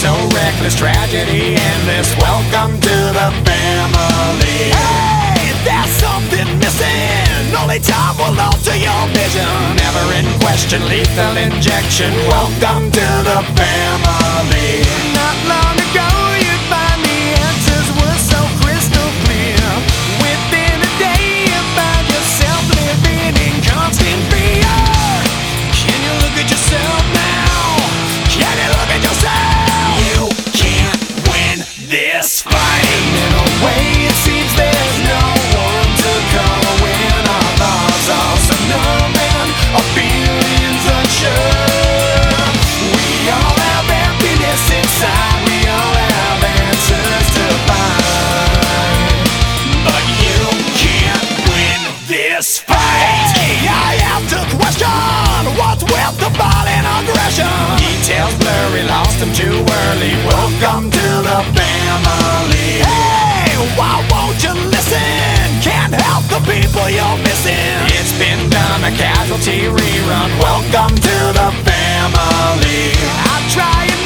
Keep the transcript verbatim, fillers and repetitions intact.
so reckless, tragedy endless. Welcome to the family. Hey, there's something missing. Only time will alter your vision. Never in question, lethal injection. Welcome to the family. Not long ago you'd find the answers were so crystal clear. Within a day you find yourself living in constant fear. Can you look at yourself now? Can you look at yourself? You can't win this fight. In a way it seems there's no one to call when our thoughts are so numb and our feelings unsure. We all have emptiness inside, we all have answers to find, but you can't win this fight. I have to question what's with the violent aggression. Details blurry, lost them too early. Welcome to the family. Hey, why won't you listen? Can't help the people you're missing. It's been done, a casualty rerun. Welcome to the family. I try and